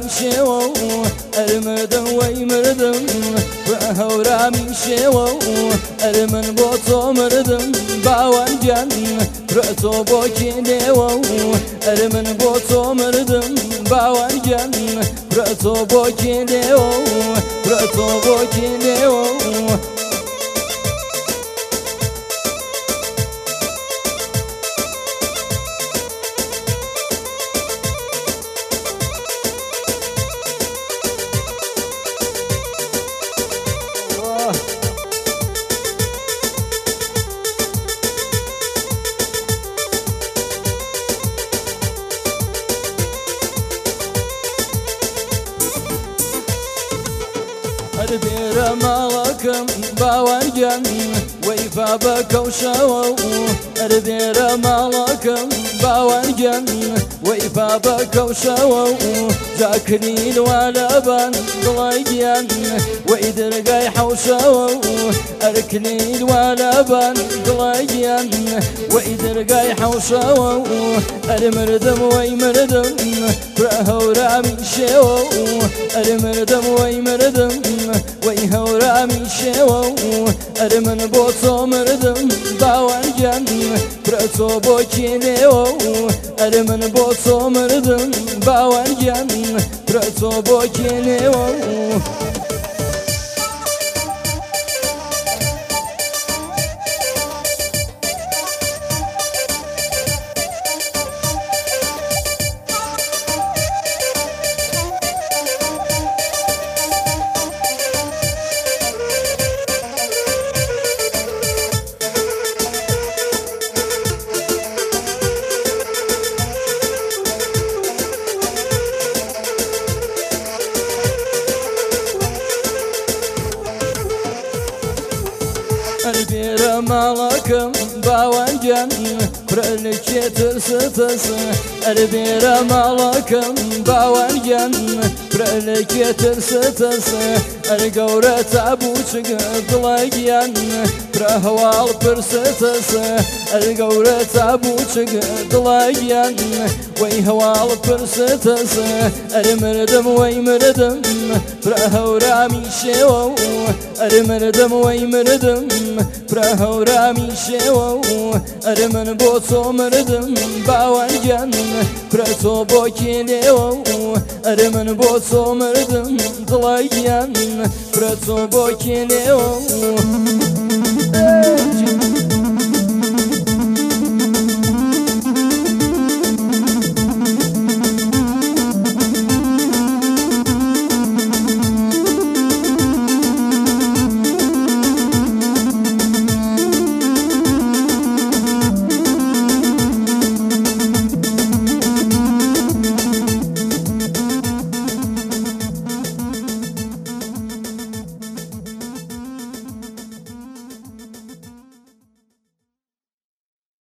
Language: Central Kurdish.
من شێوە و ئەرمردم وەی مردم هەورا من شێوە و ئەرمن بۆ تۆ مردم باوەنگیان تۆ بۆ کێنێوە و ئەرمن بۆ تۆ مردم باوەنگیان تۆ بۆ کێنێوە و تۆ بۆ کێنێوە و هەربێرە ماڵەکەم باوەنگیان وەیفا بەکەوشەوە و هەربێرە ماڵەکەم باوەنگیان وەیفا بەکەوشەوە و جاکرین وا لەبان دڵی گیان وەی دەرگای حەوشەوە و ئەرکنین وا لەبان دڵی گیان وەی دەرگای حەوشەوە و ئەرمردم وەی مردم برە هەورامی شێوە و ئەرمردم وەی مردم وەی هەورامی شێوە و ئەرمن بۆ تۆ مردم باوەنگیان برە تۆ بۆ کێنێوە و ئەرمن بۆ تۆ مردم باوەنگیان برە تۆ بۆ کێنێوە و هەربێرە ماڵەکەم باوەنگیان برە لە کێترستەس هەربێرە ماڵەکەم باوەنگیان برە لە کێترستەس هەرگەورە تابووچک دڵەگیان برە هەواڵ پرستەس هەرگەورە تابووچک دڵەگیان وەی هەواڵ پرستەس ئەرمردم وەی مردم برە هەورامی شێوە و ئەرمردم وەی مردم برە هەورامی شێوە و ئەرمن بۆ تۆ مردم باوەنگیان برە تۆ بۆ کێنێوە و ئەرمن بۆ تۆ مردم دڵەگیان برە تۆ بۆ کێنێوە و